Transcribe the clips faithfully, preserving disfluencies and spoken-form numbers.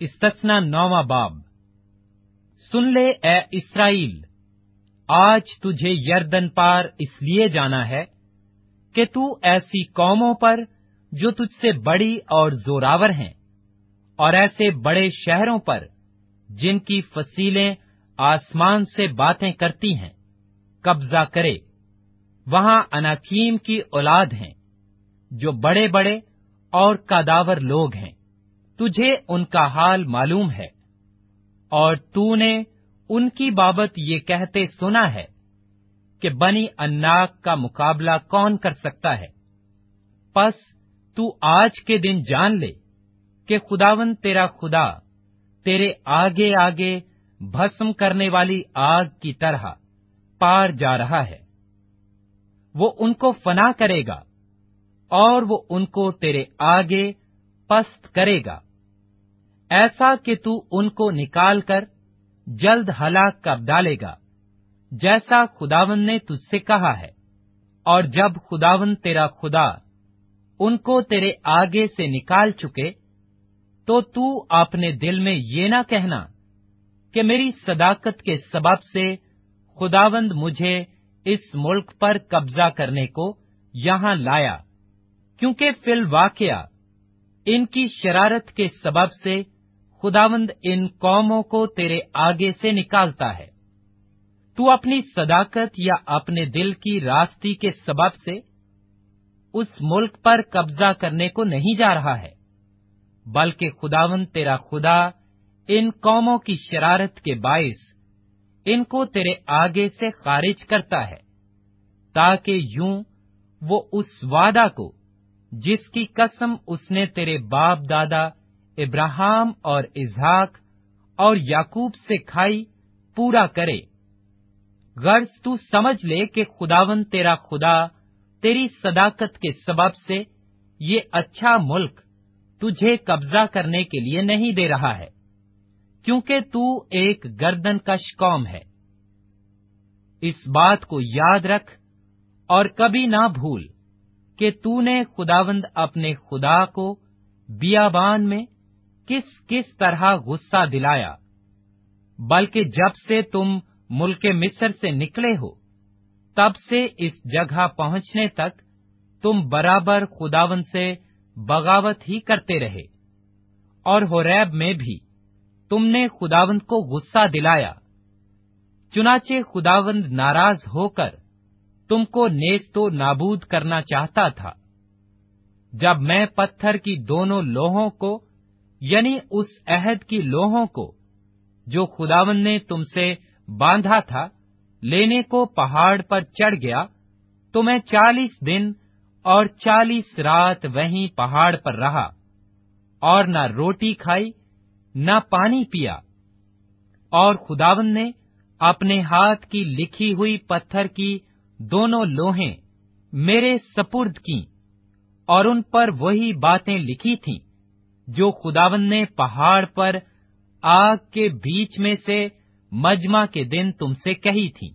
इस्तस्ना नौवां बाब। सुन ले ए इस्राएल, आज तुझे यरदन पार इसलिए जाना है कि तू ऐसी कौमों पर जो तुझसे बड़ी और जोरावर हैं, और ऐसे बड़े शहरों पर जिनकी फसीलें आसमान से बातें करती हैं, कब्जा करे। वहां अनाकीम की औलाद हैं, जो बड़े बड़े और कदावर लोग हैं। तुझे उनका हाल मालूम है, और तूने उनकी बाबत ये कहते सुना है कि बनी अन्नाक का मुकाबला कौन कर सकता है। पस तू आज के दिन जान ले कि खुदावंद तेरा खुदा तेरे आगे आगे भस्म करने वाली आग की तरह पार जा रहा है। वो उनको फना करेगा, और वो उनको तेरे आगे पस्त करेगा, ऐसा कि तू उनको निकाल कर जल्द हलाक कर डालेगा, जैसा खुदावंद ने तुझसे कहा है। और जब खुदावंद तेरा खुदा उनको तेरे आगे से निकाल चुके, तो तू अपने दिल में ये ना कहना कि मेरी सदाकत के सबब से खुदावंद मुझे इस मुल्क पर कब्जा करने को यहां लाया, क्योंकि फिल वाकया इनकी शरारत के सबब से खुदावंद इन कौमों को तेरे आगे से निकालता है। तू अपनी सदाकत या अपने दिल की रास्ती के सबब से उस मुल्क पर कब्जा करने को नहीं जा रहा है, बल्कि खुदावंद तेरा खुदा इन कौमों की शरारत के बाइस इनको तेरे आगे से खारिज करता है, ताकि यूं वो उस वादा को जिसकी कसम उसने तेरे बाप दादा इब्राहिम और इसहाक और याकूब से खाई पूरा करे। गर्ज तू समझ ले कि खुदावंद तेरा खुदा तेरी सदाकत के सबब से ये अच्छा मुल्क तुझे कब्जा करने के लिए नहीं दे रहा है, क्योंकि तू एक गर्दनकश कौम है। इस बात को याद रख और कभी ना भूल कि तूने खुदावंद अपने खुदा को बियाबान में किस किस तरह गुस्सा दिलाया, बल्कि जब से तुम मुल्के मिस्र से निकले हो, तब से इस जगह पहुंचने तक तुम बराबर खुदावंद से बगावत ही करते रहे। और होरैब में भी तुमने खुदावंद को गुस्सा दिलाया, चुनाचे खुदावंद नाराज होकर तुमको नेस्तो नाबूद करना चाहता था। जब मैं पत्थर की दोनों लोहों को, यानी उस अहद की लोहों को जो खुदावंद ने तुमसे बांधा था, लेने को पहाड़ पर चढ़ गया, तो मैं चालीस दिन और चालीस रात वहीं पहाड़ पर रहा, और न रोटी खाई न पानी पिया। और खुदावंद ने अपने हाथ की लिखी हुई पत्थर की दोनों लोहें मेरे सपुर्द की, और उन पर वही बातें लिखी थीं जो खुदावंद ने पहाड़ पर आग के बीच में से मजमा के दिन तुमसे कही थी।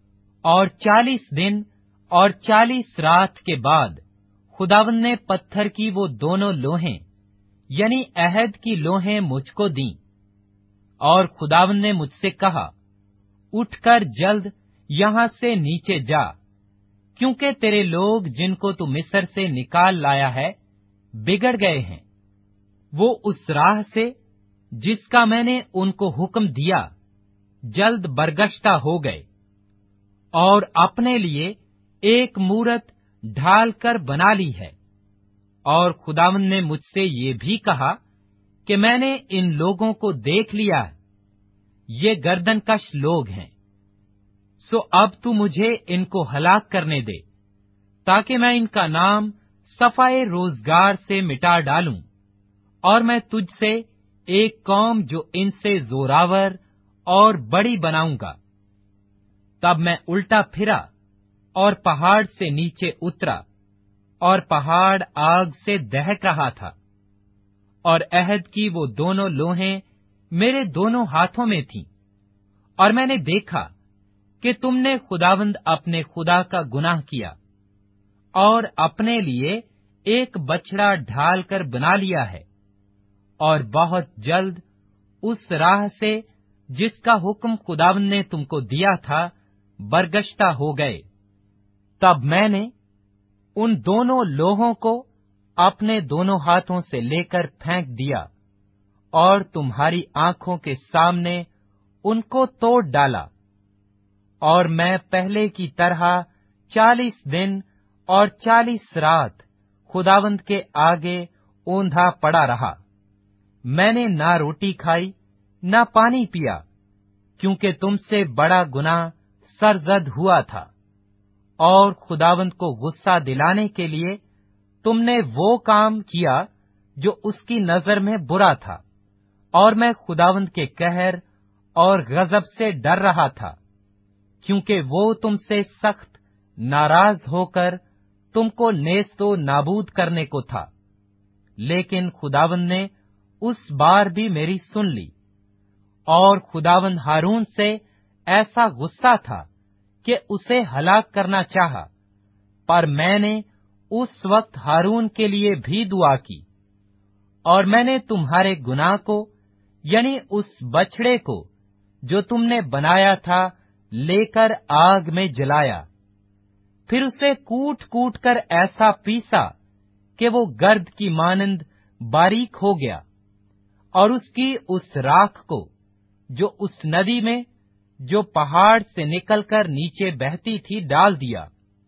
और चालीस दिन और चालीस रात के बाद खुदावंद ने पत्थर की वो दोनों लोहें, यानी अहद की लोहें मुझको दी। और खुदावंद ने मुझसे कहा, उठकर जल्द यहां से नीचे जा, क्योंकि तेरे लोग जिनको तू मिस्र से निकाल लाया है बिगड़ गए हैं। वो उस राह से जिसका मैंने उनको हुक्म दिया जल्द बरगश्ता हो गए, और अपने लिए एक मूरत ढाल कर बना ली है। और खुदावंद ने मुझसे ये भी कहा कि मैंने इन लोगों को देख लिया, ये गर्दनकश लोग हैं। सो अब तू मुझे इनको हलाक करने दे, ताकि मैं इनका नाम सफाए रोजगार से मिटा डालूं, और मैं तुझसे एक कौम जो इनसे जोरावर और बड़ी बनाऊंगा। तब मैं उल्टा फिरा और पहाड़ से नीचे उतरा, और पहाड़ आग से दहक रहा था, और अहद की वो दोनों लोहें मेरे दोनों हाथों में थीं। और मैंने देखा कि तुमने खुदावंद अपने खुदा का गुनाह किया, और अपने लिए एक बछड़ा ढाल कर बना लिया है, और बहुत जल्द उस राह से जिसका हुक्म खुदावंद ने तुमको दिया था बरगश्ता हो गए। तब मैंने उन दोनों लोहों को अपने दोनों हाथों से लेकर फेंक दिया और तुम्हारी आंखों के सामने उनको तोड़ डाला, और मैं पहले की तरह चालीस दिन और चालीस रात खुदावंद के आगे ओंधा पड़ा रहा। मैंने ना रोटी खाई ना पानी पिया, क्योंकि तुमसे बड़ा गुनाह सरजद हुआ था, और खुदावंद को गुस्सा दिलाने के लिए तुमने वो काम किया जो उसकी नजर में बुरा था, और मैं खुदावंद के कहर और गजब से डर रहा था, क्योंकि वो तुमसे सख्त नाराज होकर तुमको नेस्तो नाबूद करने को था। लेकिन खुदावंद ने उस बार भी मेरी सुन ली, और खुदावंद हारून से ऐसा गुस्सा था कि उसे हलाक करना चाहा, पर मैंने उस वक्त हारून के लिए भी दुआ की, और मैंने तुम्हारे गुनाह को, यानी उस बछड़े को जो तुमने बनाया था, लेकर आग में जलाया। फिर उसे कूट कूट कर ऐसा पीसा कि वो गर्द की मानंद बारीक हो गया, और उसकी उस राख को जो उस नदी में जो पहाड़ से निकलकर नीचे बहती थी डाल दिया।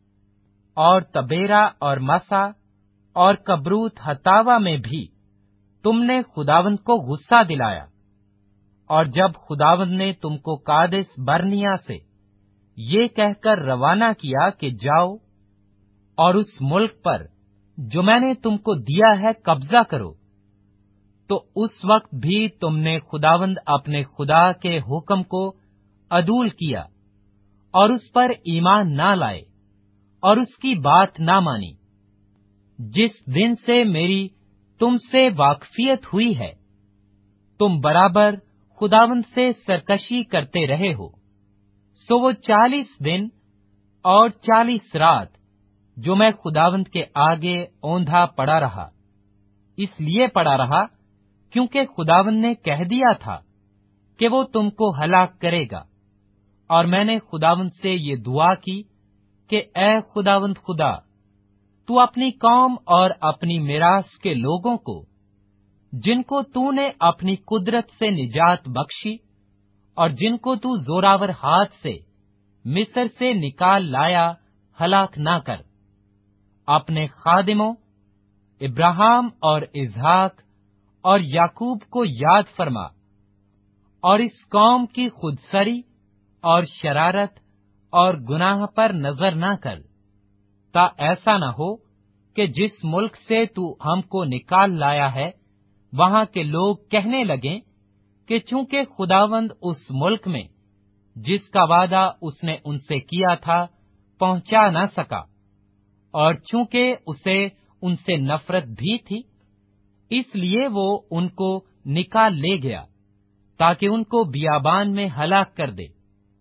और तबेरा और मसा और कबरूत हतावा में भी तुमने खुदावंद को गुस्सा दिलाया। और जब खुदावंद ने तुमको कादेश बर्निया से ये कहकर रवाना किया कि जाओ और उस मुल्क पर जो मैंने तुमको दिया है कब्जा करो, तो उस वक्त भी तुमने खुदावंद अपने खुदा के हुक्म को अदूल किया और उस पर ईमान ना लाए और उसकी बात ना मानी। जिस दिन से मेरी तुमसे वाकफियत हुई है, तुम बराबर खुदावंद से सरकशी करते रहे हो। सो वो चालीस दिन और चालीस रात जो मैं खुदावंद के आगे औंधा पड़ा रहा, इसलिए पड़ा रहा क्योंकि खुदावंद ने कह दिया था कि वो तुमको हलाक करेगा। और मैंने खुदावंद से ये दुआ की कि ऐ खुदावंद खुदा, तू अपनी कौम और अपनी मिरास के लोगों को, जिनको तूने अपनी कुदरत से निजात बख्शी और जिनको तू जोरावर हाथ से मिस्र से निकाल लाया, हलाक ना कर। अपने खादिमों इब्राहिम और इसहाक और याकूब को याद फरमा, और इस कौम की खुदसरी और शरारत और गुनाह पर नजर ना कर, ता ऐसा न हो कि जिस मुल्क से तू हमको निकाल लाया है, वहां के लोग कहने लगें कि चूंकि खुदावंद उस मुल्क में जिसका वादा उसने उनसे किया था पहुंचा न सका, और चूंकि उसे उनसे नफरत भी थी, इसलिए वो उनको निकाल ले गया ताकि उनको बियाबान में हलाक कर दे।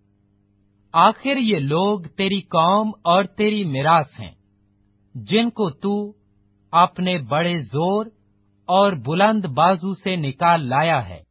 आखिर ये लोग तेरी कौम और तेरी मिरास हैं, जिनको तू अपने बड़े जोर और बुलंद बाजू से निकाल लाया है।